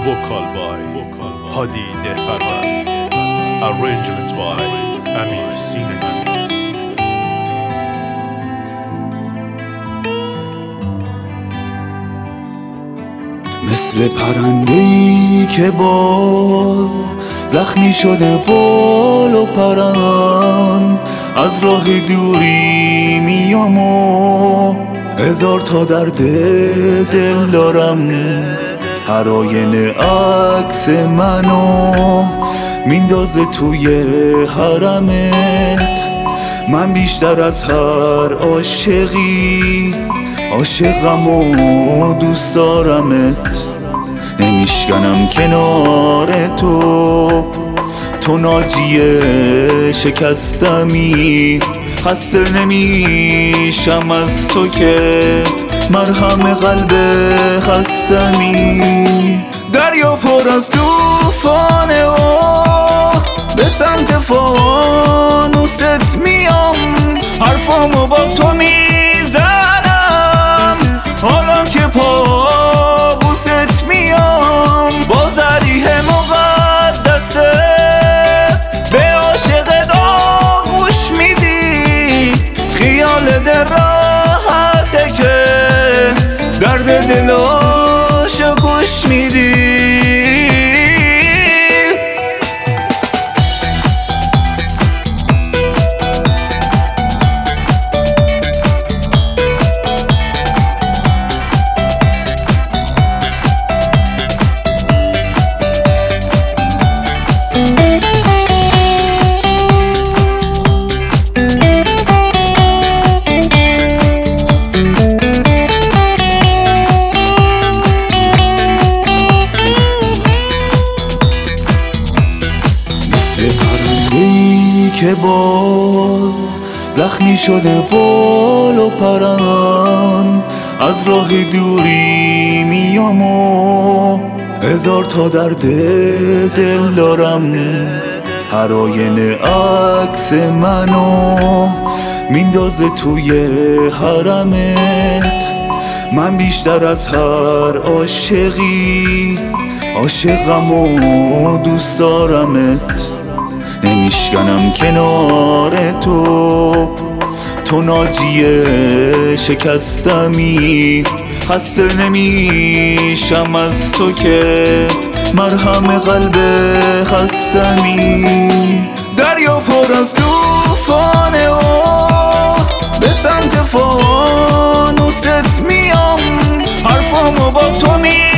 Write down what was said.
Vocal by Hadi Dehparvar. Arrangement by Amir Sinaki. مثل پرنده‌ای که باز زخمی شده بال و پرم، از راه دوری میام و هزار تا درد دل دارم. هر آینه عکس منو میندازه توی حرمت. من بیشتر از هر عاشقی عاشقم و دوست دارمت. نمیشکنم کنار تو ناجی شکستمی. خسته نمیشم از تو که مرهم قلب خستمی. دریا پر از طوفانه و به سمت فانوست میام. حرفامو با تو میزنم حالا که پابوست میام. با ذریح مقدسه به عاشق داغوش میدی. خیال دل راحته که درد دلاشو گوش میدی. که باز زخمی شده بال و پرم، از راه دوری میام و هزار تا درد دل دارم. هر آینه عکس منو میندازه توی حرمت. من بیشتر از هر عاشقی عاشقم و دوست دارمت. نمیشکنم کنار تو ناجی شکستمی. خسته نمیشم از تو که مرهم قلب خستمی. دریا پر از طوفانه و به سمت فانوست میام. حرفامو با تو